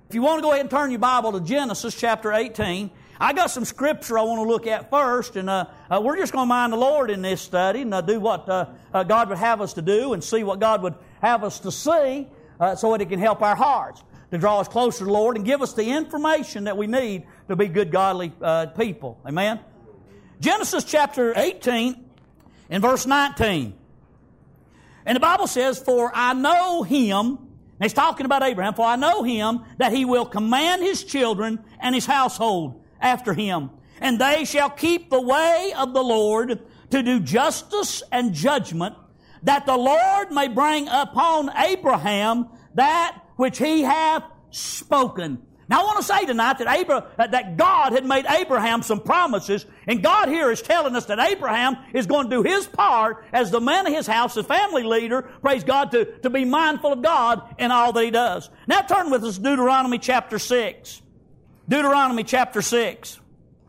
If you want to go ahead and turn your Bible to Genesis chapter 18, I got some scripture I want to look at first, and we're just going to mind the Lord in this study and do what God would have us to do and see what God would have us to see so that it can help our hearts to draw us closer to the Lord and give us the information that we need to be good, godly people. Amen? Genesis chapter 18 and verse 19. And the Bible says, "For I know him," and he's talking about Abraham, "for I know him that he will command his children and his household after him, and they shall keep the way of the Lord to do justice and judgment, that the Lord may bring upon Abraham that which he hath spoken." Now I want to say tonight that God had made Abraham some promises, and God here is telling us that Abraham is going to do his part as the man of his house, the family leader, praise God, to be mindful of God in all that he does. Now turn with us to Deuteronomy chapter 6. Deuteronomy chapter 6.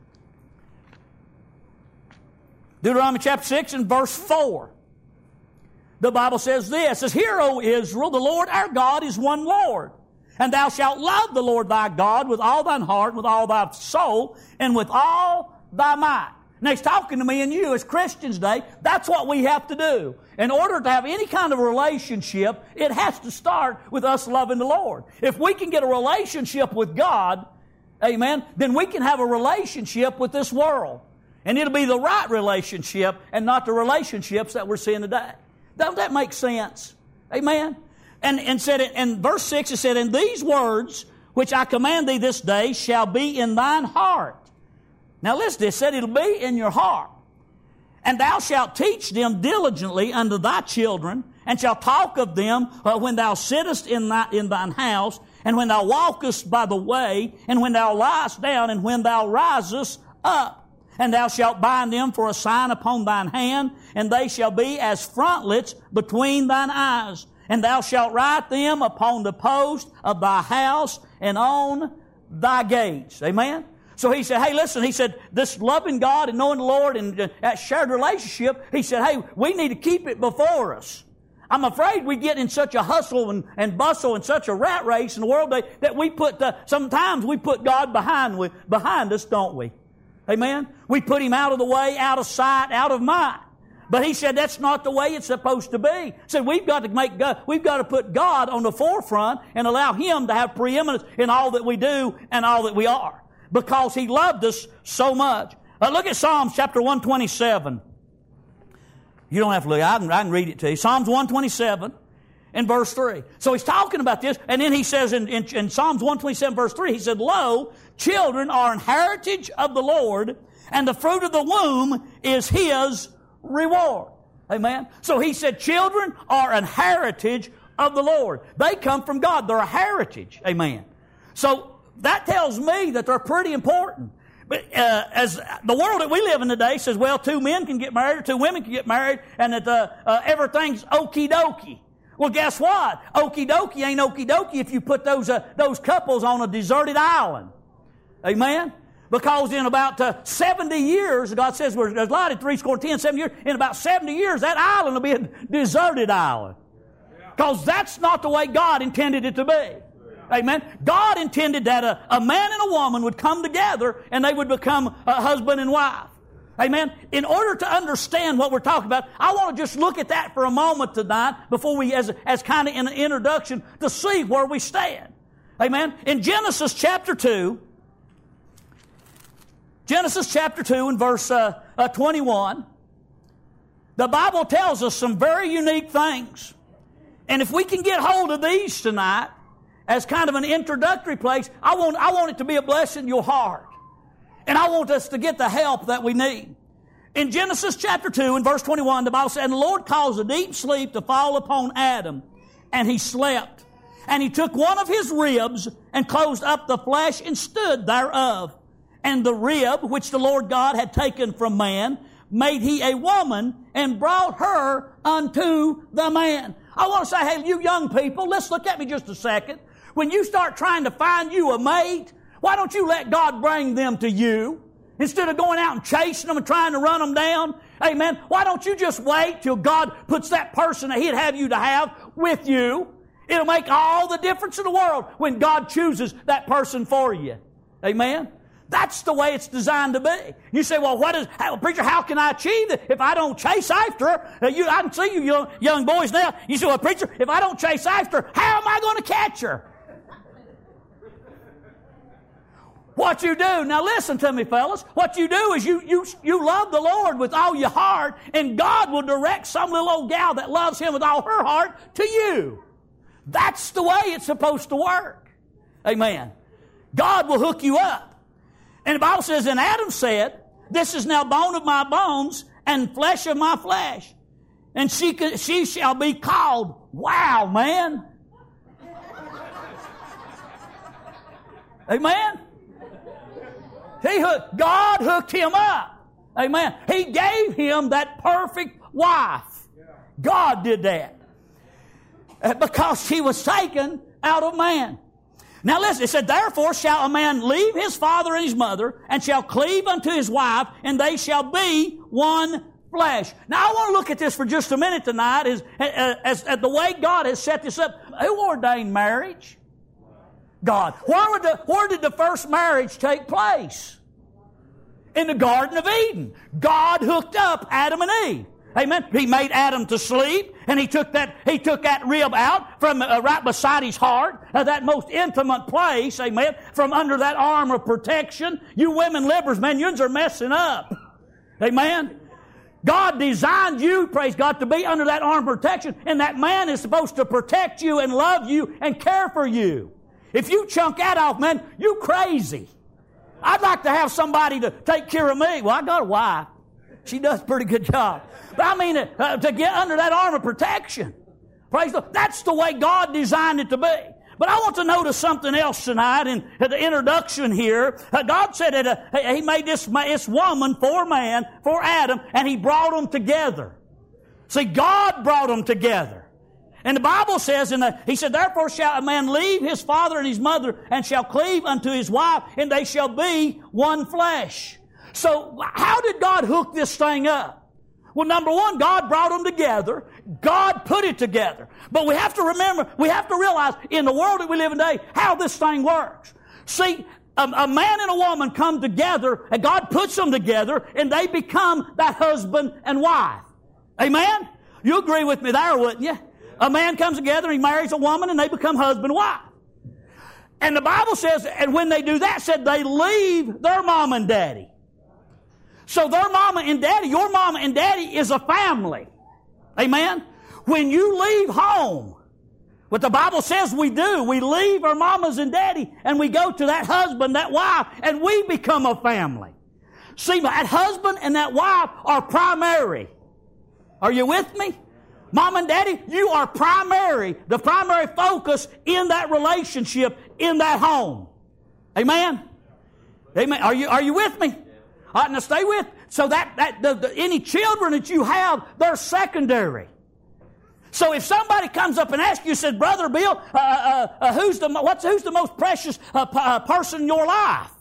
Deuteronomy chapter 6 and verse 4. The Bible says this, it says, "Hear, O Israel, the Lord our God is one Lord. And thou shalt love the Lord thy God with all thine heart, with all thy soul, and with all thy might." Now he's talking to me and you as Christians today. That's what we have to do. In order to have any kind of relationship, it has to start with us loving the Lord. If we can get a relationship with God, amen, then we can have a relationship with this world. And it'll be the right relationship and not the relationships that we're seeing today. Don't that make sense? Amen? And said in verse 6, it said, "And these words which I command thee this day shall be in thine heart." Now listen, it said it'll be in your heart. "And thou shalt teach them diligently unto thy children, and shalt talk of them when thou sittest in thine house, and when thou walkest by the way, and when thou liest down, and when thou risest up. And thou shalt bind them for a sign upon thine hand, and they shall be as frontlets between thine eyes. And thou shalt write them upon the post of thy house and on thy gates." Amen? So he said, hey, listen, he said, this loving God and knowing the Lord and that shared relationship, he said, hey, we need to keep it before us. I'm afraid we get in such a hustle and bustle and such a rat race in the world that we sometimes we put God behind us, don't we? Amen? We put Him out of the way, out of sight, out of mind. But he said that's not the way it's supposed to be. He said we've got to put God on the forefront and allow Him to have preeminence in all that we do and all that we are, because He loved us so much. Look at Psalms chapter 127. You don't have to look. I can read it to you. Psalms 127 and verse 3. So he's talking about this, and then he says in Psalms 127 verse 3, he said, "Lo, children are an heritage of the Lord, and the fruit of the womb is His reward." Amen. So he said children are an heritage of the Lord. They come from God. They're a heritage. Amen. So that tells me that they're pretty important. But as the world that we live in today says, well, 2 men can get married or 2 women can get married, and that everything's okie dokie. Well, guess what? Okie dokie ain't okie dokie if you put those couples on a deserted island. Amen. Because in about 70 years, God says there's light at 70 years. In about 70 years, that island will be a deserted island. Because that's not the way God intended it to be. Amen. God intended that a man and a woman would come together and they would become a husband and wife. Amen. In order to understand what we're talking about, I want to just look at that for a moment tonight before we, as kind of an introduction, to see where we stand. Amen. In Genesis chapter 2 and verse 21, the Bible tells us some very unique things. And if we can get hold of these tonight as kind of an introductory place, I want it to be a blessing to your heart. And I want us to get the help that we need. In Genesis chapter 2 and verse 21, the Bible said, "And the Lord caused a deep sleep to fall upon Adam, and he slept. And he took one of his ribs and closed up the flesh and stood thereof. And the rib which the Lord God had taken from man made He a woman and brought her unto the man." I want to say, hey, you young people, let's look at me just a second. When you start trying to find you a mate, why don't you let God bring them to you? Instead of going out and chasing them and trying to run them down, amen, why don't you just wait till God puts that person that He'd have you to have with you, It'll make all the difference in the world when God chooses that person for you. Amen? That's the way it's designed to be. You say, well, preacher, how can I achieve it if I don't chase after her? I can see you young boys now. You say, well, preacher, if I don't chase after her, how am I going to catch her? What you do, now listen to me, fellas. What you do is you love the Lord with all your heart, and God will direct some little old gal that loves Him with all her heart to you. That's the way it's supposed to work. Amen. God will hook you up. And the Bible says, and Adam said, this is now bone of my bones and flesh of my flesh. And she shall be called, wow, man. Amen. God hooked him up. Amen. He gave him that perfect wife. God did that. Because she was taken out of man. Now listen, it said, therefore shall a man leave his father and his mother, and shall cleave unto his wife, and they shall be one flesh. Now I want to look at this for just a minute tonight, as the way God has set this up. Who ordained marriage? God. Where did the first marriage take place? In the Garden of Eden. God hooked up Adam and Eve. Amen. He made Adam to sleep, and he took that rib out from right beside his heart, that most intimate place, amen, from under that arm of protection. You women livers, man, yous are messing up. Amen. God designed you, praise God, to be under that arm of protection, and that man is supposed to protect you and love you and care for you. If you chunk that off, man, you crazy. I'd like to have somebody to take care of me. Well, I got a wife. She does a pretty good job. But I mean, to get under that arm of protection. Praise the Lord. That's the way God designed it to be. But I want to notice something else tonight in the introduction here. God said that He made this woman for man, for Adam, and He brought them together. See, God brought them together. And the Bible says, He said, therefore shall a man leave his father and his mother, and shall cleave unto his wife, and they shall be one flesh. So how did God hook this thing up? Well, number one, God brought them together. God put it together. But we have to remember, we have to realize in the world that we live in today, how this thing works. See, a man and a woman come together, and God puts them together, and they become that husband and wife. Amen? You agree with me there, wouldn't you? A man comes together, he marries a woman, and they become husband and wife. And the Bible says, and when they do that, said they leave their mom and daddy. So their mama and daddy, your mama and daddy is a family. Amen? When you leave home, what the Bible says we do, we leave our mamas and daddy and we go to that husband, that wife, and we become a family. See, that husband and that wife are primary. Are you with me? Mom and daddy, you are primary, the primary focus in that relationship, in that home. Amen? Amen. Are you with me? All right, now stay with. So any children that you have, they're secondary. So if somebody comes up and asks you, said, Brother Bill, who's the most precious person in your life?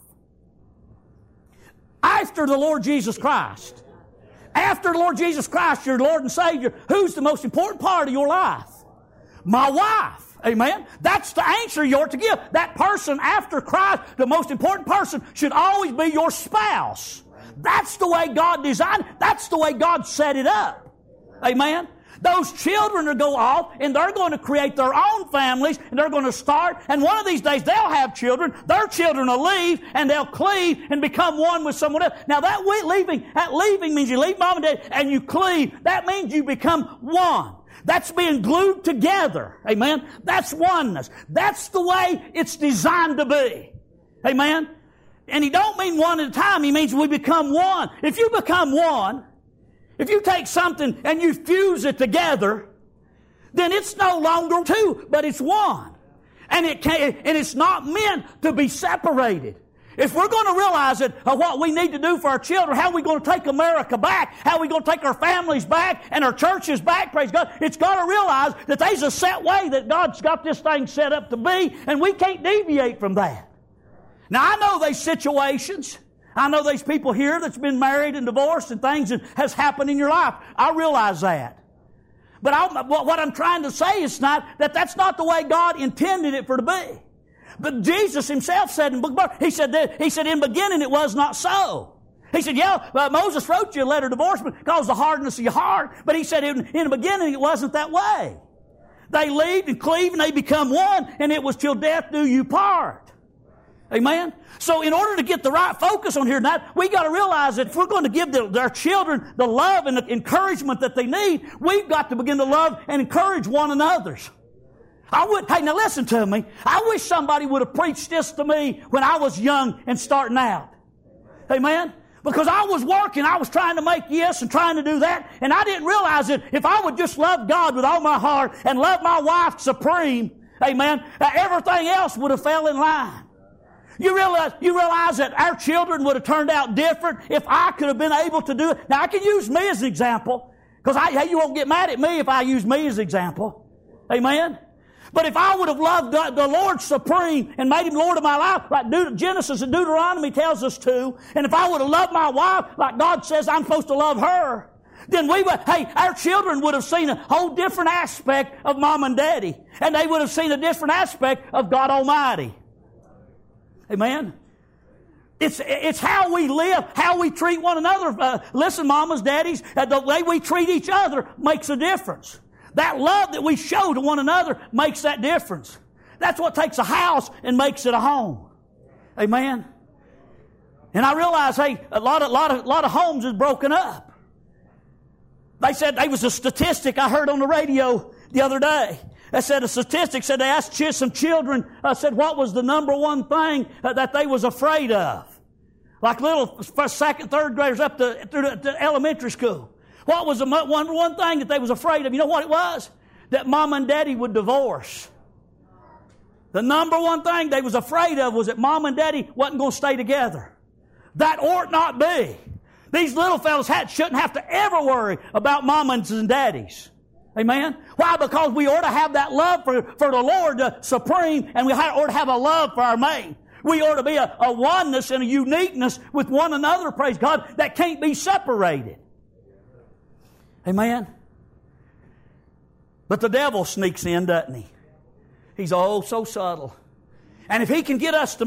After the Lord Jesus Christ. After the Lord Jesus Christ, your Lord and Savior, who's the most important part of your life? My wife. Amen? That's the answer you ought to give. That person after Christ, the most important person, should always be your spouse. That's the way God designed it. That's the way God set it up. Amen? Those children will go off and they're going to create their own families and they're going to start, and one of these days they'll have children. Their children will leave and they'll cleave and become one with someone else. Now that leaving means you leave mom and dad and you cleave. That means you become one. That's being glued together. Amen? That's oneness. That's the way it's designed to be. Amen? And He don't mean one at a time. He means we become one. If you become one, if you take something and you fuse it together, then it's no longer two, but it's one. And it's not meant to be separated. If we're going to realize that what we need to do for our children, how are we going to take America back, how are we going to take our families back and our churches back, praise God, it's got to realize that there's a set way that God's got this thing set up to be, and we can't deviate from that. Now, I know there's situations. I know there's people here that's been married and divorced and things that has happened in your life. I realize that. But what I'm trying to say is not that that's not the way God intended it for to be. But Jesus himself said in he said in the beginning it was not so. He said, Moses wrote you a letter of divorcement because of the hardness of your heart. But he said in the beginning it wasn't that way. They leave and cleave and they become one, and it was till death do you part. Amen? So in order to get the right focus on here tonight, we got to realize that if we're going to give our children the love and the encouragement that they need, we've got to begin to love and encourage one another. Hey, now listen to me. I wish somebody would have preached this to me when I was young and starting out. Amen? Because I was working, I was trying to make this and trying to do that, and I didn't realize that if I would just love God with all my heart and love my wife supreme, amen, everything else would have fell in line. You realize that our children would have turned out different if I could have been able to do it. Now, I can use me as an example, because you won't get mad at me if I use me as an example. Amen? But if I would have loved the Lord supreme and made Him Lord of my life, like Genesis and Deuteronomy tells us to, and if I would have loved my wife like God says I'm supposed to love her, then our children would have seen a whole different aspect of Mom and Daddy. And they would have seen a different aspect of God Almighty. Amen? It's how we live, how we treat one another. Listen, mamas, daddies, the way we treat each other makes a difference. That love that we show to one another makes that difference. That's what takes a house and makes it a home. Amen? And I realize, a lot of homes is broken up. They said, there was a statistic I heard on the radio the other day. They said a statistic said they asked some children, said what was the number one thing that they was afraid of. Like little first, second, third graders up to elementary school. What was the one thing that they was afraid of? You know what it was? That Mom and Daddy would divorce. The number one thing they was afraid of was that Mom and Daddy wasn't going to stay together. That ought not be. These little fellas shouldn't have to ever worry about mamas and daddies. Amen? Why? Because we ought to have that love for the Lord supreme, and we ought to have a love for our mate. We ought to be a oneness and a uniqueness with one another, praise God, that can't be separated. Amen? But the devil sneaks in, doesn't he? He's so subtle. And if he can get us to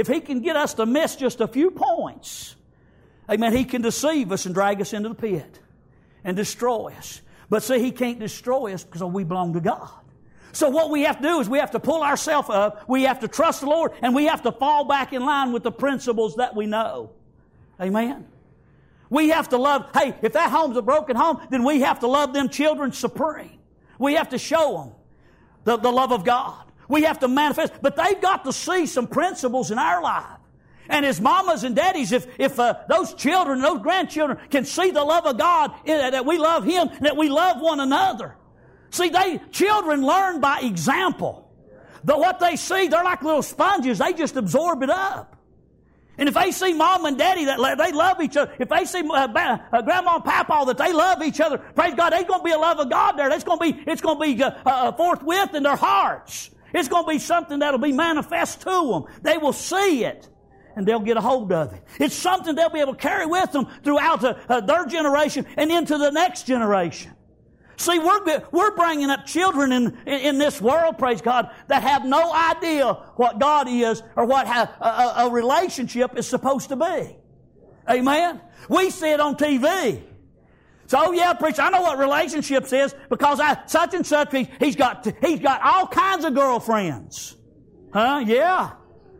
miss just a few points, amen, he can deceive us and drag us into the pit and destroy us. But see, he can't destroy us because we belong to God. So what we have to do is we have to pull ourselves up, we have to trust the Lord, and we have to fall back in line with the principles that we know. Amen? We have to love, if that home's a broken home, then we have to love them children supreme. We have to show them the love of God. We have to manifest, but they've got to see some principles in our life. And as mamas and daddies, if those children, those grandchildren can see the love of God, that we love Him, and that we love one another. See, children learn by example. What they see, they're like little sponges. They just absorb it up. And if they see Mom and Daddy that they love each other, if they see Grandma and Papa that they love each other, praise God, there's going to be a love of God there. It's going to be forthwith in their hearts. It's going to be something that'll be manifest to them. They will see it, and they'll get a hold of it. It's something they'll be able to carry with them throughout their generation and into the next generation. See, we're bringing up children in this world, praise God, that have no idea what God is or what a relationship is supposed to be. Amen? We see it on TV. So, preacher, I know what relationships is because such and such, he's got all kinds of girlfriends. Huh? Yeah.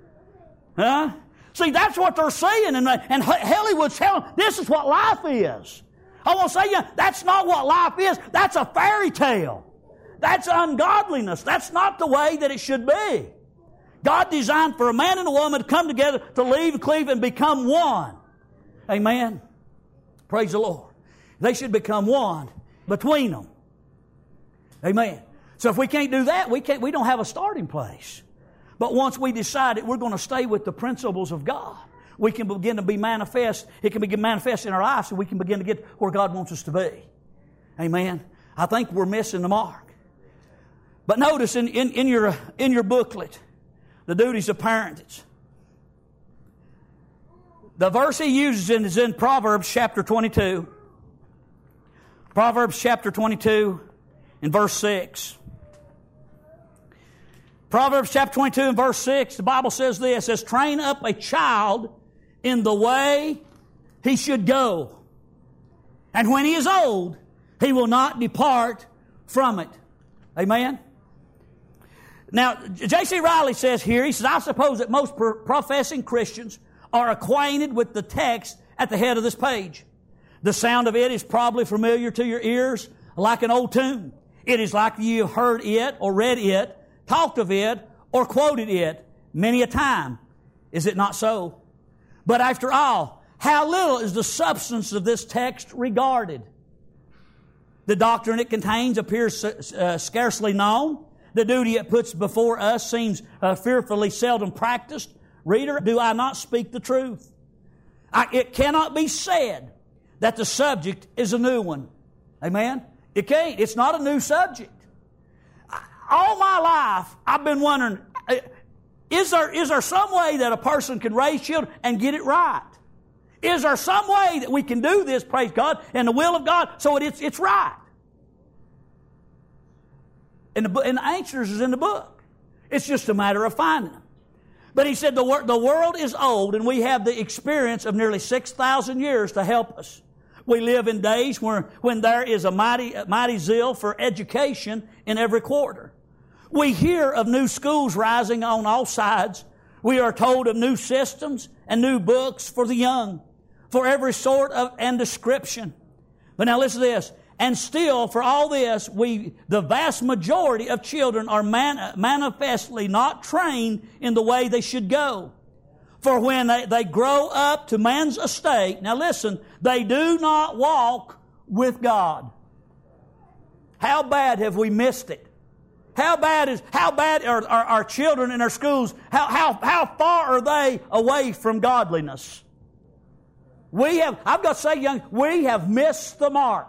Huh? See, that's what they're seeing, and Hollywood's telling this is what life is. I want to say that's not what life is. That's a fairy tale. That's ungodliness. That's not the way that it should be. God designed for a man and a woman to come together, to leave, cleave, and become one. Amen? Praise the Lord. They should become one between them. Amen. So if we can't do that, we don't have a starting place. But once we decide that we're going to stay with the principles of God, we can begin to be manifest. It can begin manifest in our lives, so we can begin to get where God wants us to be. Amen. I think we're missing the mark. But notice in your booklet, the duties of parentage. The verse he uses is in Proverbs chapter 22. Proverbs chapter 22 in verse 6. Proverbs chapter 22 and verse 6, the Bible says this, it says, train up a child in the way he should go. And when he is old, he will not depart from it. Amen? Now, J.C. Riley says here, he says, I suppose that most professing Christians are acquainted with the text at the head of this page. The sound of it is probably familiar to your ears like an old tune. It is like you have heard it or read it, talked of it or quoted it many a time. Is it not so? But after all, how little is the substance of this text regarded? The doctrine it contains appears scarcely known. The duty it puts before us seems fearfully seldom practiced. Reader, do I not speak the truth? It cannot be said that the subject is a new one. Amen? It can't. It's not a new subject. All my life, I've been wondering, is there some way that a person can raise children and get it right? Is there some way that we can do this, praise God, in the will of God, so it's right? And the answers is in the book. It's just a matter of finding them. But he said the world is old, and we have the experience of nearly 6,000 years to help us. We live in days when there is a mighty zeal for education in every quarter. We hear of new schools rising on all sides. We are told of new systems and new books for the young, for every sort of and description. But now listen to this. And still, for all this, the vast majority of children are manifestly not trained in the way they should go. For when they grow up to man's estate, now listen, they do not walk with God. How bad have we missed it? How bad are our children in our schools? How far are they away from godliness? I've got to say, we have missed the mark.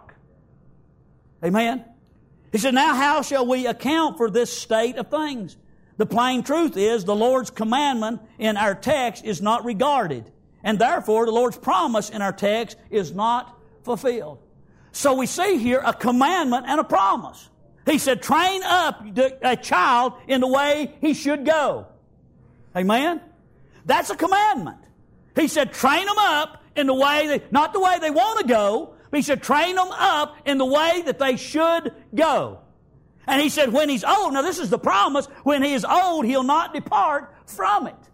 Amen? He said, now how shall we account for this state of things? The plain truth is the Lord's commandment in our text is not regarded. And therefore, the Lord's promise in our text is not fulfilled. So we see here a commandment and a promise. He said, train up a child in the way he should go. Amen? That's a commandment. He said, train them up in the way, not the way they want to go, but he said, train them up in the way that they should go. And he said, when he's old, now this is the promise, when he is old, he'll not depart from it.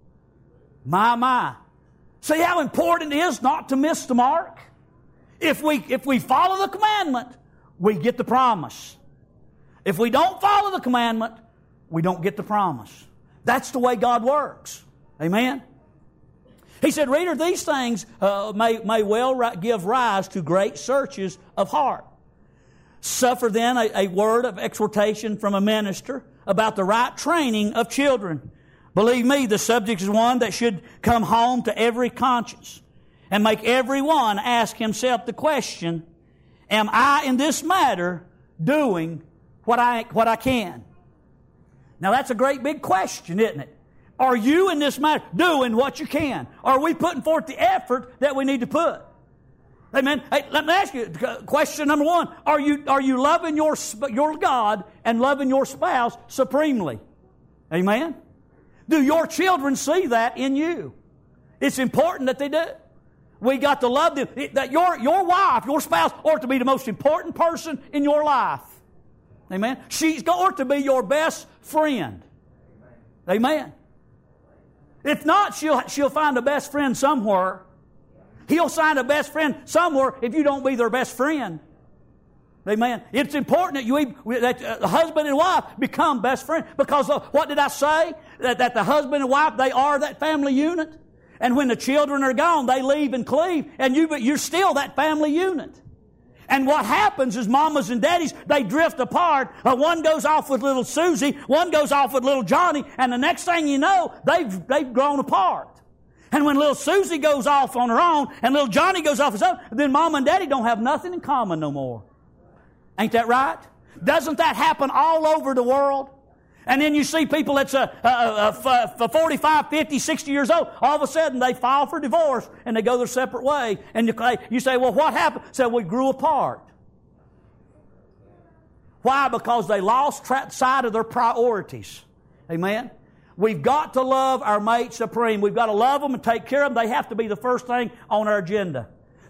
My. See how important it is not to miss the mark? If we follow the commandment, we get the promise. If we don't follow the commandment, we don't get the promise. That's the way God works. Amen? He said, reader, these things may well give rise to great searches of heart. Suffer then a word of exhortation from a minister about the right training of children. Believe me, the subject is one that should come home to every conscience and make every one ask himself the question, am I in this matter doing what I can? Now that's a great big question, isn't it? Are you in this matter doing what you can? Are we putting forth the effort that we need to put? Amen. Hey, let me ask you, question number one. Are you loving your God and loving your spouse supremely? Amen. Do your children see that in you? It's important that they do. We got to love them. That your wife, your spouse, ought to be the most important person in your life. Amen. She's ought to be your best friend. Amen. If not, she'll find a best friend somewhere. He'll find a best friend somewhere if you don't be their best friend. Amen. It's important that the husband and wife become best friends. Because what did I say? That the husband and wife, they are that family unit. And when the children are gone, they leave and cleave. And you're still that family unit. And what happens is mamas and daddies, they drift apart. One goes off with little Susie, one goes off with little Johnny, and the next thing you know, they've grown apart. And when little Susie goes off on her own and little Johnny goes off his own, then mom and daddy don't have nothing in common no more. Ain't that right? Doesn't that happen all over the world? And then you see people that's 45, 50, 60 years old, all of a sudden they file for divorce and they go their separate way. And you say, well, what happened? Say, we grew apart. Why? Because they lost sight of their priorities. Amen? We've got to love our mate supreme. We've got to love them and take care of them. They have to be the first thing on our agenda.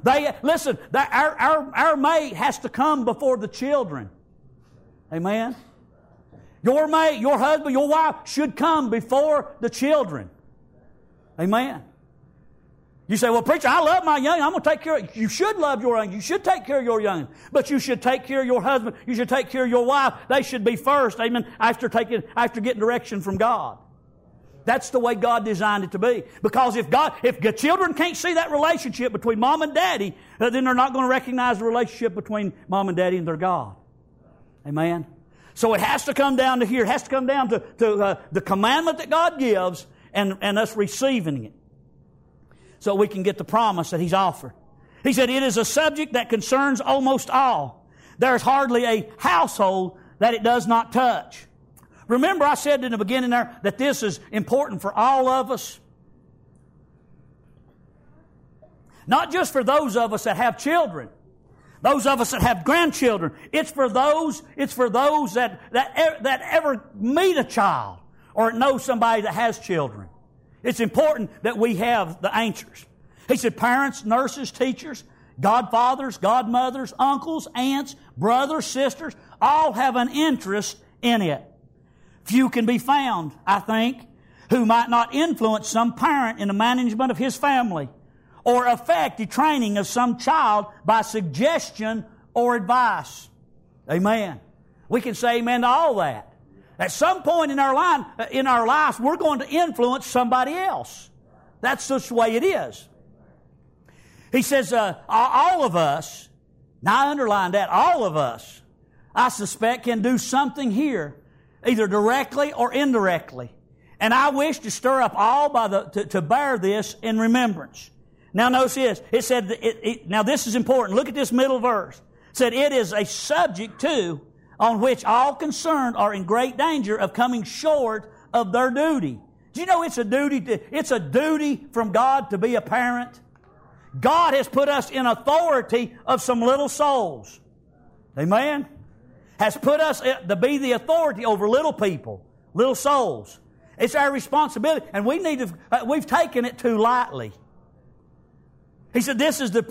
Our mate has to come before the children. Amen? Your mate, your husband, your wife should come before the children. Amen? You say, well, preacher, I love my young. I'm going to take care of you. You should love your young. You should take care of your young. But you should take care of your husband. You should take care of your wife. They should be first. Amen. After getting direction from God. That's the way God designed it to be. Because if the children can't see that relationship between mom and daddy, then they're not going to recognize the relationship between mom and daddy and their God. Amen. So it has to come down to here. It has to come down to the commandment that God gives and us receiving it. So we can get the promise that He's offered. He said, it is a subject that concerns almost all. There's hardly a household that it does not touch. Remember I said in the beginning there that this is important for all of us. Not just for those of us that have children. Those of us that have grandchildren. It's for those that ever meet a child or know somebody that has children. It's important that we have the answers. He said parents, nurses, teachers, godfathers, godmothers, uncles, aunts, brothers, sisters, all have an interest in it. Few can be found, I think, who might not influence some parent in the management of his family or affect the training of some child by suggestion or advice. Amen. We can say amen to all that. At some point in our lives, we're going to influence somebody else. That's just the way it is. He says, all of us, now I underline that, all of us, I suspect, can do something here, either directly or indirectly. And I wish to stir up all to bear this in remembrance. Now notice this. It said, now this is important. Look at this middle verse. It said, it is a subject too, on which all concerned are in great danger of coming short of their duty. Do you know it's a duty from God to be a parent? God has put us in authority of some little souls. Amen? Has put us to be the authority over little people, little souls. It's our responsibility, and we've taken it too lightly. He said this is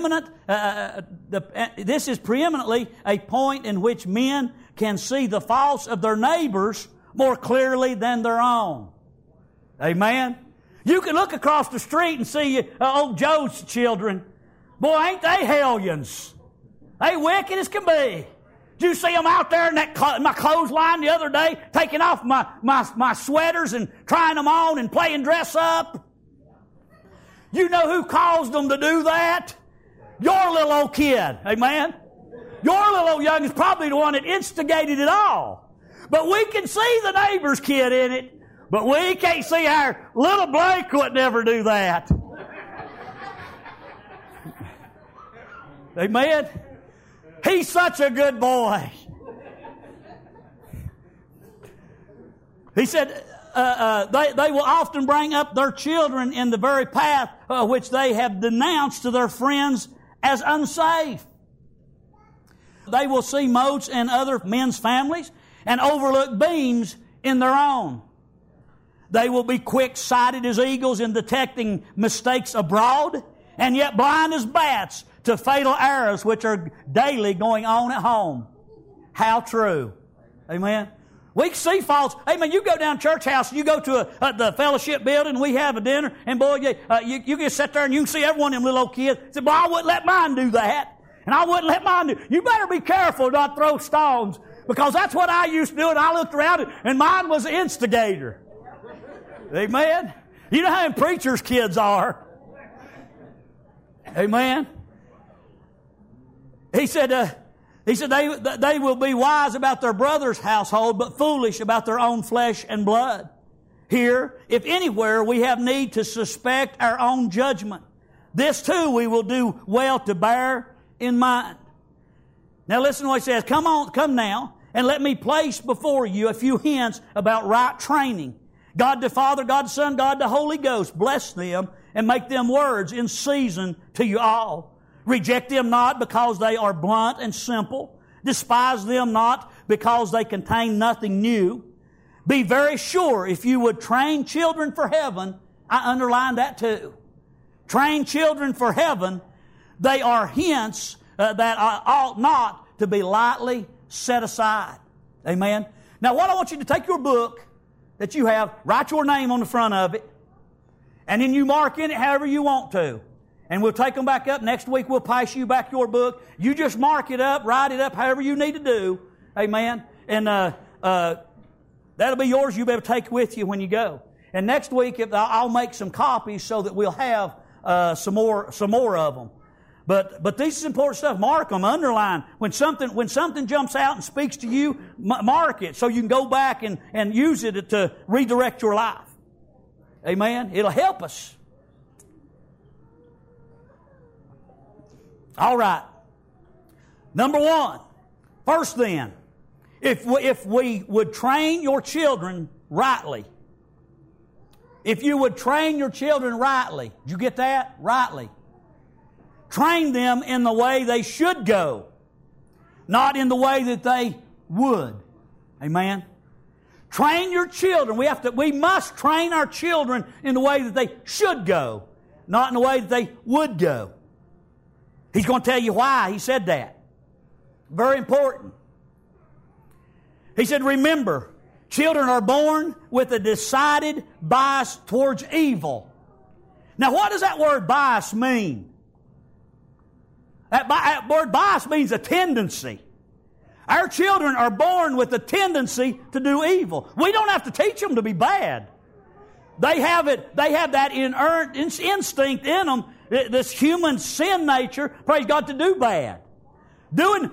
this is preeminently a point in which men can see the faults of their neighbors more clearly than their own. Amen? You can look across the street and see old Joe's children. Boy, ain't they hellions. They wicked as can be. Did you see them out there in my clothesline the other day, taking off my sweaters and trying them on and playing dress up? You know who caused them to do that? Your little old kid. Amen? Your little old young is probably the one that instigated it all. But we can see the neighbor's kid in it, but we can't see our little Blake would never do that. Amen? He's such a good boy. He said, they will often bring up their children in the very path which they have denounced to their friends as unsafe. They will see motes in other men's families and overlook beams in their own. They will be quick-sighted as eagles in detecting mistakes abroad, and yet blind as bats to fatal errors which are daily going on at home. How true. Amen. We can see faults. Amen. You go down church house, you go to the fellowship building, we have a dinner, and boy, you can sit there and you can see every one of them little old kids. Say, boy, I wouldn't let mine do that. And I wouldn't let mine do. You better be careful not throw stones, because that's what I used to do, and I looked around and mine was the instigator. Amen. You know how preachers' kids are. Amen. He said they will be wise about their brother's household, but foolish about their own flesh and blood. Here, if anywhere, we have need to suspect our own judgment. This too we will do well to bear in mind. Now listen to what he says. Come now, and let me place before you a few hints about right training. God the Father, God the Son, God the Holy Ghost, bless them and make them words in season to you all. Reject them not because they are blunt and simple. Despise them not because they contain nothing new. Be very sure if you would train children for heaven, I underline that too. Train children for heaven, they are hints that ought not to be lightly set aside. Amen. Now what I want you to take your book that you have, write your name on the front of it, and then you mark in it however you want to. And we'll take them back up. Next week we'll pass you back your book. You just mark it up, write it up however you need to do. Amen. And that'll be yours. You'll be able to take with you when you go. And next week I'll make some copies so that we'll have some more of them. But this is important stuff. Mark them, underline. When something jumps out and speaks to you, mark it so you can go back and use it to redirect your life. Amen. It'll help us. All right. Number one. First then, if we would train your children rightly. If you would train your children rightly. Did you get that? Rightly. Train them in the way they should go. Not in the way that they would. Amen. Train your children. We must train our children in the way that they should go. Not in the way that they would go. He's going to tell you why he said that. Very important. He said, remember, children are born with a decided bias towards evil. Now, what does that word bias mean? That word bias means a tendency. Our children are born with a tendency to do evil. We don't have to teach them to be bad. They have that inherent instinct in them, this human sin nature, praise God, to do bad. Doing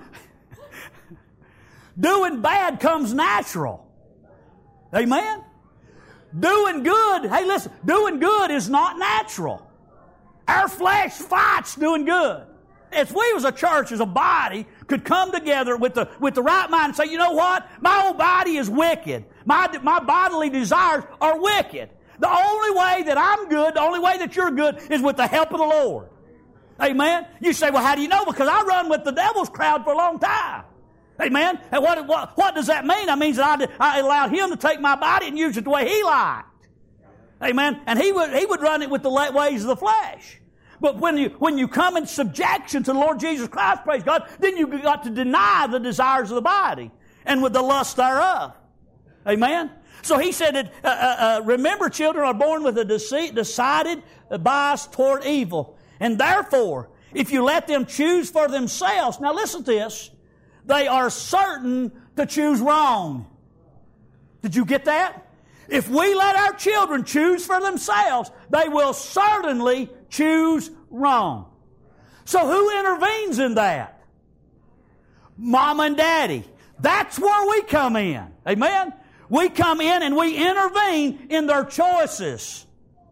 bad comes natural. Amen? Doing good, hey listen, doing good is not natural. Our flesh fights doing good. If we as a church, as a body, could come together with the right mind and say, you know what? My old body is wicked. My bodily desires are wicked. The only way that I'm good, the only way that you're good is with the help of the Lord. Amen? You say, well, how do you know? Because I run with the devil's crowd for a long time. Amen? And what does that mean? That means that I allowed him to take my body and use it the way he liked. Amen? And he would run it with the ways of the flesh. But when you come in subjection to the Lord Jesus Christ, praise God, then you've got to deny the desires of the body and with the lust thereof. Amen? So he said that, remember, children are born with a decided bias toward evil. And therefore, if you let them choose for themselves, now listen to this, they are certain to choose wrong. Did you get that? If we let our children choose for themselves, they will certainly choose wrong. So who intervenes in that? Mom and Daddy. That's where we come in. Amen? We come in and we intervene in their choices.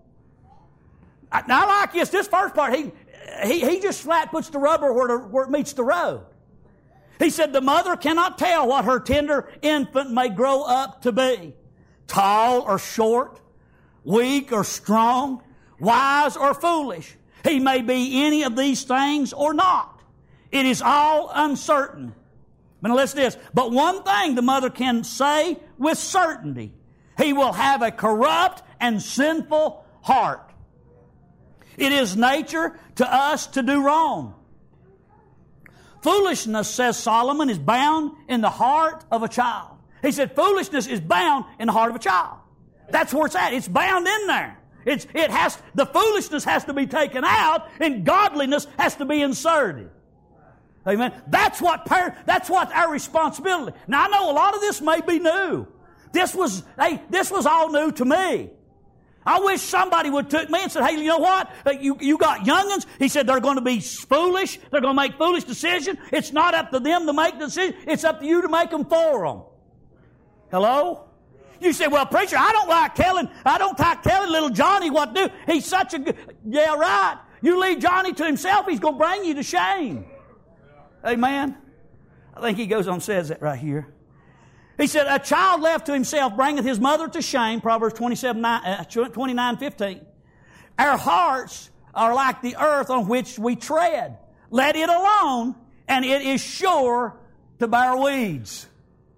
Now I like this first part. He just flat puts the rubber where it meets the road. He said the mother cannot tell what her tender infant may grow up to be. Tall or short, weak or strong, wise or foolish. He may be any of these things or not. It is all uncertain. But listen to this. But one thing the mother can say with certainty. He will have a corrupt and sinful heart. It is nature to us to do wrong. Foolishness, says Solomon, is bound in the heart of a child. He said foolishness is bound in the heart of a child. That's where it's at. It's bound in there. The foolishness has to be taken out and godliness has to be inserted. Amen. That's what our responsibility. Now I know a lot of this may be new. This was all new to me. I wish somebody would took me and said, hey, you know what? You got young'uns. He said they're going to be foolish. They're going to make foolish decisions. It's not up to them to make decisions. It's up to you to make them for them. Hello? You say, well, preacher, I don't like telling little Johnny what to do. He's such a good... Yeah, right. You leave Johnny to himself, he's going to bring you to shame. Amen? I think he goes on and says that right here. He said, a child left to himself bringeth his mother to shame, Proverbs 29:15. Our hearts are like the earth on which we tread. Let it alone, and it is sure to bear weeds.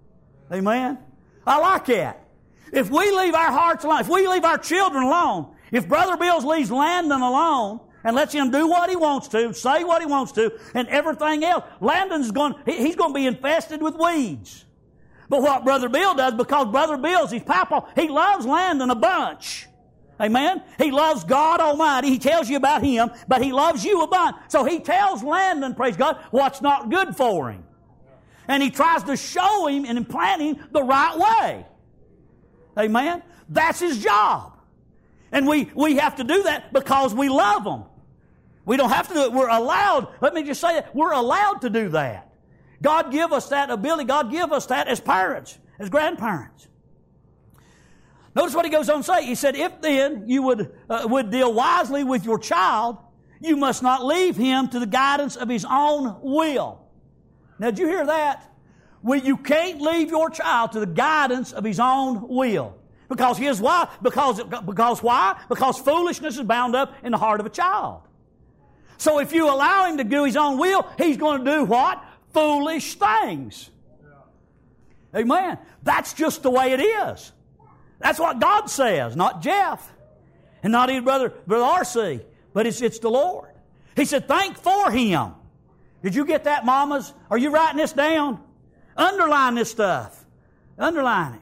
Amen? I like that. If we leave our hearts alone, if we leave our children alone, if Brother Bills leaves Landon alone and lets him do what he wants to, say what he wants to, and everything else, Landon's he's going to be infested with weeds. But what Brother Bill does, because Brother Bill's his papa, he loves Landon a bunch. Amen? He loves God Almighty. He tells you about Him, but He loves you a bunch. So He tells Landon, praise God, what's not good for him. And He tries to show him and implant him the right way. Amen? That's His job. And we have to do that because we love them. We don't have to do it. We're allowed, let me just say it, we're allowed to do that. God give us that ability. God give us that as parents, as grandparents. Notice what He goes on to say. He said, if then you would deal wisely with your child, you must not leave him to the guidance of his own will. Now, did you hear that? You can't leave your child to the guidance of his own will. Because why? Because why? Because foolishness is bound up in the heart of a child. So if you allow him to do his own will, he's going to do what? Foolish things. Amen. That's just the way it is. That's what God says, not Jeff, and not even Brother R.C., but it's the Lord. He said, think for him. Did you get that, mamas? Are you writing this down? Underline this stuff. Underline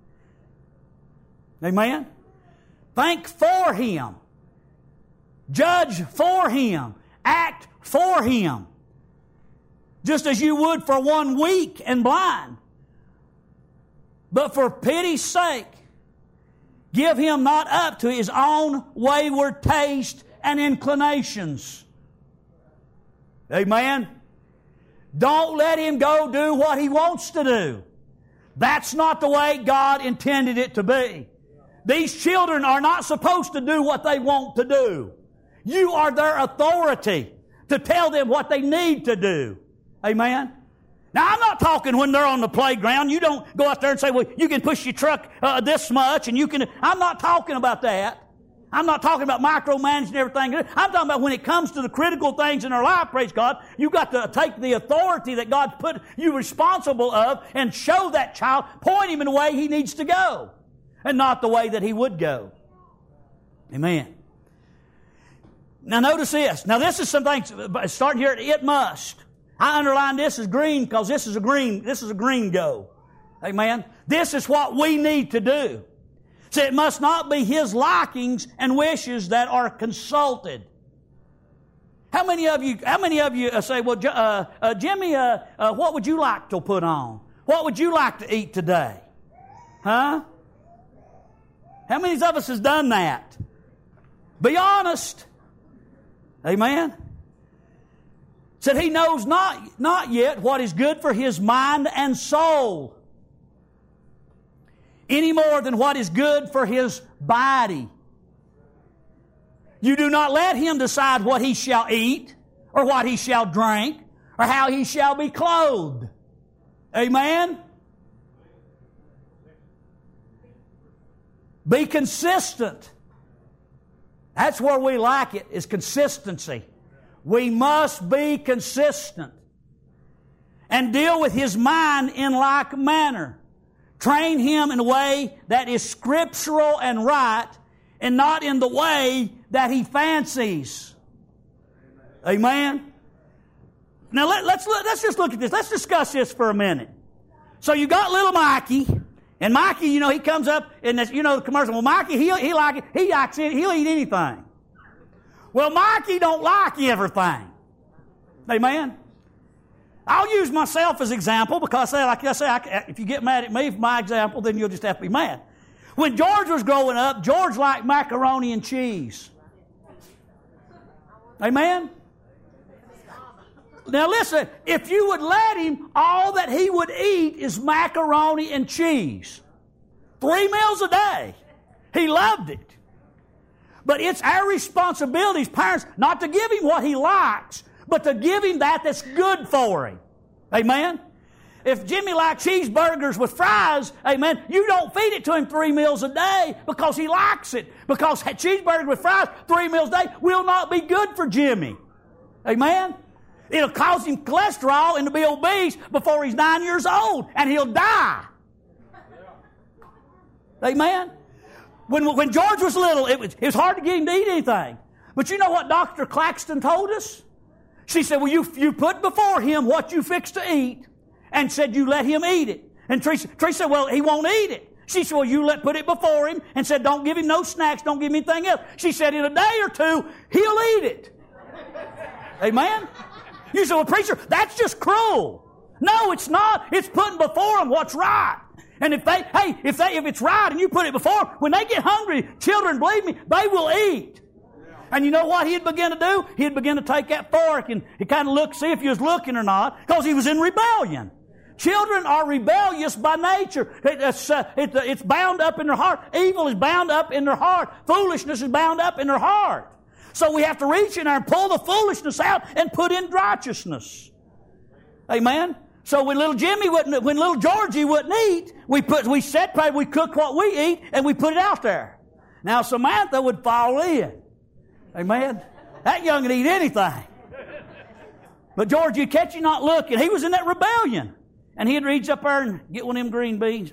it. Amen? Think for him. Judge for him. Act for him. Just as you would for one weak and blind. But for pity's sake, give him not up to his own wayward taste and inclinations. Amen? Don't let him go do what he wants to do. That's not the way God intended it to be. These children are not supposed to do what they want to do. You are their authority to tell them what they need to do. Amen? Now, I'm not talking when they're on the playground. You don't go out there and say, well, you can push your truck this much, and you can... I'm not talking about that. I'm not talking about micromanaging everything. I'm talking about when it comes to the critical things in our life, praise God, you've got to take the authority that God's put you responsible of and show that child, point him in the way he needs to go, and not the way that he would go. Amen. Now, notice this. Now, this is something, starting here, it must. I underline this as green because this is a green go. Amen. This is what we need to do. So it must not be his likings and wishes that are consulted. How many of you say, well, Jimmy, what would you like to put on? What would you like to eat today? Huh? How many of us has done that? Be honest. Amen. Said he knows not yet what is good for his mind and soul, any more than what is good for his body. You do not let him decide what he shall eat, or what he shall drink, or how he shall be clothed. Amen? Be consistent. That's where we like it, is consistency. We must be consistent. And deal with his mind in like manner. Train him in a way that is scriptural and right, and not in the way that he fancies. Amen? Now let's just look at this. Let's discuss this for a minute. So you got little Mikey, and Mikey, he comes up in this, the commercial. Well, Mikey, he'll eat anything. Well, Mikey don't like everything. Amen? I'll use myself as example because, if you get mad at me for my example, then you'll just have to be mad. When George was growing up, George liked macaroni and cheese. Amen? Now listen, if you would let him, all that he would eat is macaroni and cheese. 3 meals a day. He loved it. But it's our responsibility as parents not to give him what he likes, but to give him that's good for him. Amen? If Jimmy likes cheeseburgers with fries, amen, you don't feed it to him 3 meals a day because he likes it. Because cheeseburgers with fries 3 meals a day will not be good for Jimmy. Amen? It'll cause him cholesterol and to be obese before he's 9 years old, and he'll die. Amen? When George was little, it was hard to get him to eat anything. But you know what Dr. Claxton told us? She said, well, you put before him what you fix to eat, and said you let him eat it. And Teresa said, well, he won't eat it. She said, well, you put it before him, and said, don't give him no snacks, don't give him anything else. She said, in a day or two, he'll eat it. Amen? You say, well, preacher, that's just cruel. No, it's not. It's putting before them what's right. And if it's right and you put it before them, when they get hungry, children, believe me, they will eat. And you know what he'd begin to do? He'd begin to take that fork and he kind of look, see if you was looking or not, because he was in rebellion. Children are rebellious by nature. It's bound up in their heart. Evil is bound up in their heart. Foolishness is bound up in their heart. So we have to reach in there and pull the foolishness out and put in righteousness. Amen? So when little Georgie wouldn't eat, we cook what we eat and we put it out there. Now Samantha would fall in. Amen? That young could eat anything. But George, you'd catch you not looking. He was in that rebellion. And he'd reach up there and get one of them green beans.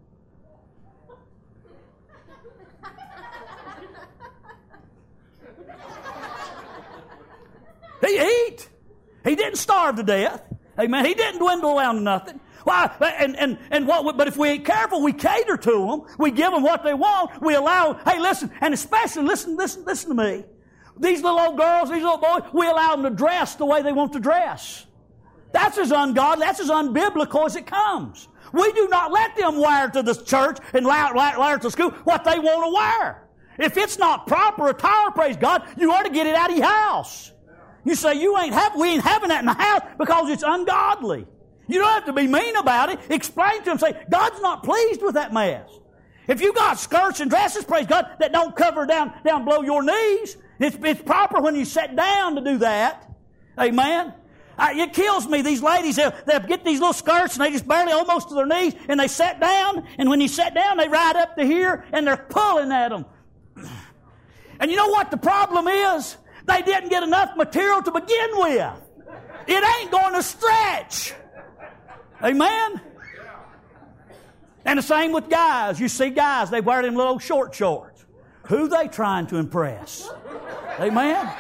He ate. He didn't starve to death. Amen. He didn't dwindle down to nothing. Why? But if we ain't careful, we cater to them. We give them what they want. We allow. Hey, listen, and especially listen to me. These little old girls, these little boys, we allow them to dress the way they want to dress. That's as ungodly, that's as unbiblical as it comes. We do not let them wear to the church and wear to school what they want to wear. If it's not proper attire, praise God, you ought to get it out of your house. You say, we ain't having that in the house because it's ungodly. You don't have to be mean about it. Explain to them, say, God's not pleased with that mess. If you got skirts and dresses, praise God, that don't cover down below your knees, it's proper when you sit down to do that. Amen. It kills me. These ladies, they'll get these little skirts and they just barely almost to their knees and they sit down, and when you sit down, they ride up to here and they're pulling at them. And you know what the problem is? They didn't get enough material to begin with. It ain't going to stretch. Amen? And the same with guys. You see guys, they wear them little short shorts. Who they trying to impress? Amen?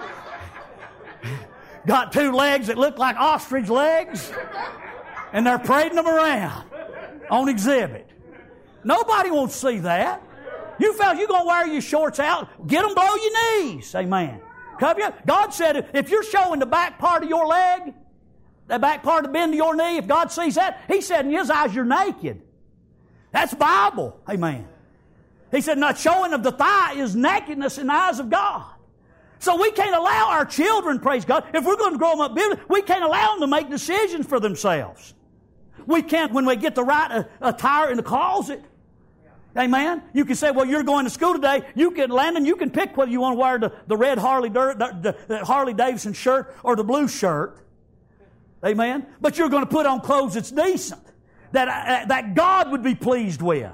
Got two legs that look like ostrich legs, and they're parading them around on exhibit. Nobody wants to see that. You fellas, you're going to wear your shorts out, get them below your knees. Amen. God said if you're showing the back part of your leg, the back part of the bend of your knee, if God sees that, He said in His eyes you're naked. That's Bible. Amen. He said not showing of the thigh is nakedness in the eyes of God. So we can't allow our children, praise God, if we're going to grow them up biblically, we can't allow them to make decisions for themselves. We can't, when we get the right attire in the closet. Amen? You can say, well, you're going to school today. Landon, you can pick whether you want to wear the red the Harley Davidson shirt or the blue shirt. Amen? But you're going to put on clothes that's decent, that God would be pleased with.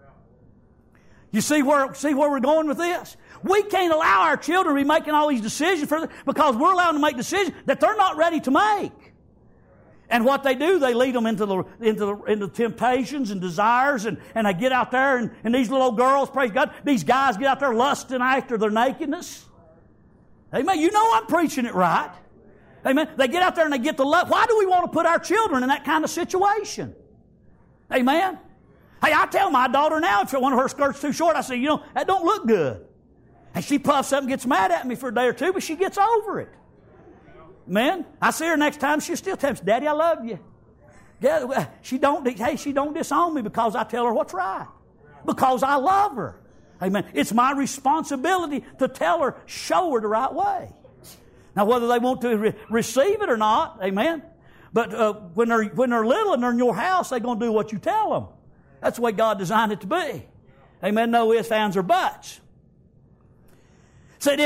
You see where we're going with this? We can't allow our children to be making all these decisions because we're allowing them to make decisions that they're not ready to make. And what they do, they lead them into the temptations and desires, and they get out there, and these little girls, praise God, these guys get out there lusting after their nakedness. Amen. You know I'm preaching it right. Amen. They get out there and they get the lust. Why do we want to put our children in that kind of situation? Amen. Hey, I tell my daughter now, if one of her skirts too short, I say, that don't look good. And she puffs up and gets mad at me for a day or two, but she gets over it. Man, I see her next time, she'll still tell me, Daddy, I love you. Yeah, she don't disown me because I tell her what's right. Because I love her. Amen. It's my responsibility to tell her, show her the right way. Now, whether they want to receive it or not, amen. But when they're little and they're in your house, they're going to do what you tell them. That's the way God designed it to be. Amen. No ifs, ands, or buts. Said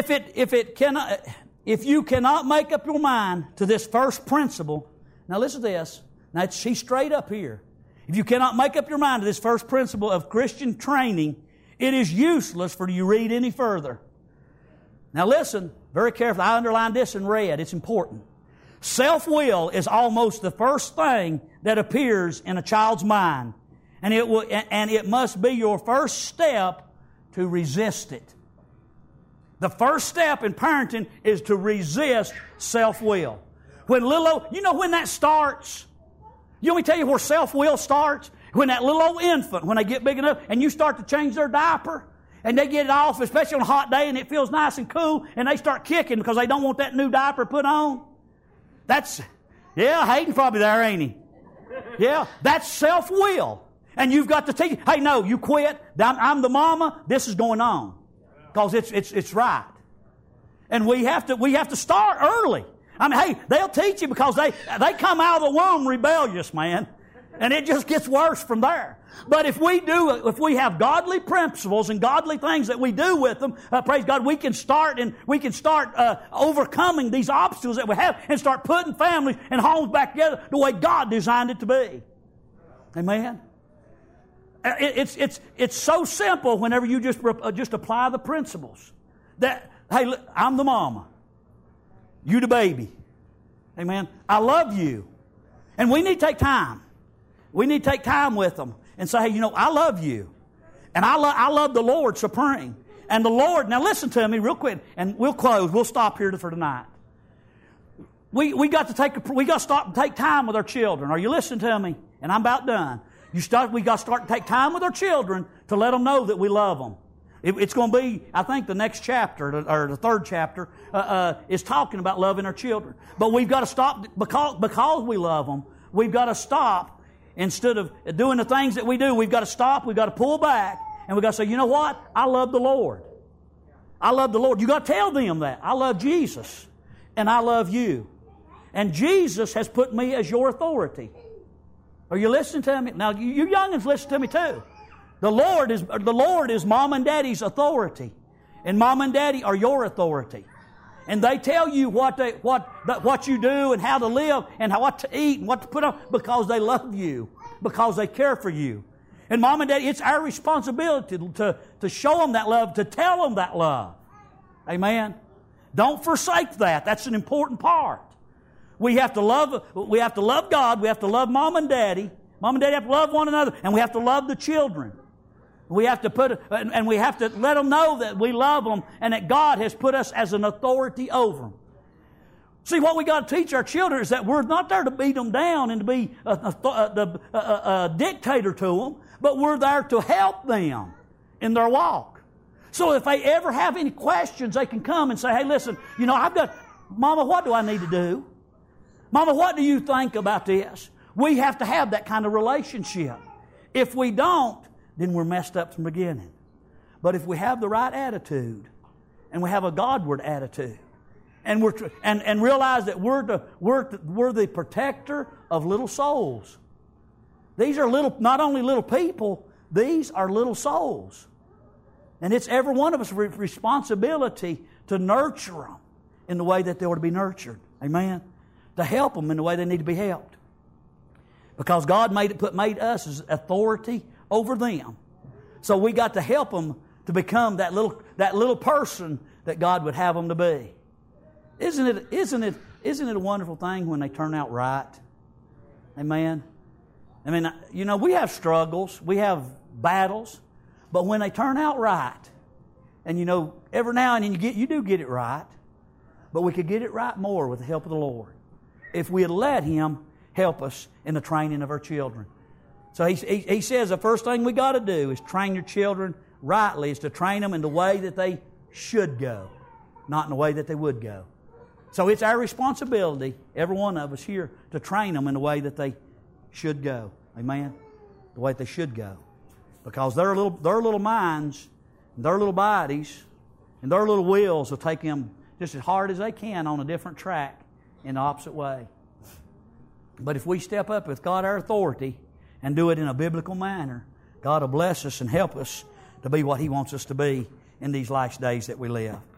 if you cannot make up your mind to this first principle, now listen to this. Now she's straight up here. If you cannot make up your mind to this first principle of Christian training, it is useless for you to read any further. Now listen very carefully. I underlined this in red. It's important. Self-will is almost the first thing that appears in a child's mind, And it must be your first step to resist it. The first step in parenting is to resist self-will. When when that starts? You want me to tell you where self-will starts? When that little old infant, when they get big enough and you start to change their diaper and they get it off, especially on a hot day and it feels nice and cool, and they start kicking because they don't want that new diaper put on. Hayden's probably there, ain't he? Yeah, that's self-will. And you've got to teach, hey, no, you quit. I'm the mama. This is going on. Because it's right. And we have to start early. I mean, hey, they'll teach you because they come out of the womb rebellious, man. And it just gets worse from there. But if we have godly principles and godly things that we do with them, praise God, we can start overcoming these obstacles that we have and start putting families and homes back together the way God designed it to be. Amen. It's so simple whenever you just apply the principles. That, hey, look, I'm the mama. You the baby. Amen. I love you. And we need to take time. We need to take time with them and say, hey, I love you. And I love the Lord supreme. And the Lord, now listen to me real quick, and we'll close. We'll stop here for tonight. We got to stop and take time with our children. Are you listening to me? And I'm about done. We got to start to take time with our children to let them know that we love them. It's going to be, I think, the next chapter, or the third chapter, is talking about loving our children. But we've got to stop, because we love them, we've got to stop. Instead of doing the things that we do, we've got to stop, we've got to pull back, and we've got to say, you know what? I love the Lord. I love the Lord. You've got to tell them that. I love Jesus, and I love you. And Jesus has put me as your authority. Are you listening to me? Now, you youngins, listen to me too. The Lord is Mom and Daddy's authority. And Mom and Daddy are your authority. And they tell you what you do and how to live and what to eat and what to put on because they love you, because they care for you. And Mom and Daddy, it's our responsibility to show them that love, to tell them that love. Amen? Don't forsake that. That's an important part. We have to love God. We have to love Mom and Daddy. Mom and Daddy have to love one another. And we have to love the children. We have to we have to let them know that we love them and that God has put us as an authority over them. See, what we got to teach our children is that we're not there to beat them down and to be a dictator to them, but we're there to help them in their walk. So if they ever have any questions, they can come and say, hey, listen, Mama, what do I need to do? Mama, what do you think about this? We have to have that kind of relationship. If we don't, then we're messed up from the beginning. But if we have the right attitude, and we have a Godward attitude, and realize that we're the protector of little souls. These are not only little people, these are little souls. And it's every one of us' responsibility to nurture them in the way that they ought to be nurtured. Amen? To help them in the way they need to be helped. Because God made us as authority over them. So we got to help them to become that little person that God would have them to be. Isn't it a wonderful thing when they turn out right? Amen. I mean, we have struggles, we have battles, but when they turn out right, and every now and then you do get it right, but we could get it right more with the help of the Lord if we had let Him help us in the training of our children. So he says the first thing we got to do is train your children rightly, is to train them in the way that they should go, not in the way that they would go. So it's our responsibility, every one of us here, to train them in the way that they should go. Amen? The way they should go. Because their little minds, and their little bodies, and their little wills will take them just as hard as they can on a different track in the opposite way. But if we step up with God, our authority, and do it in a biblical manner, God will bless us and help us to be what He wants us to be in these last days that we live.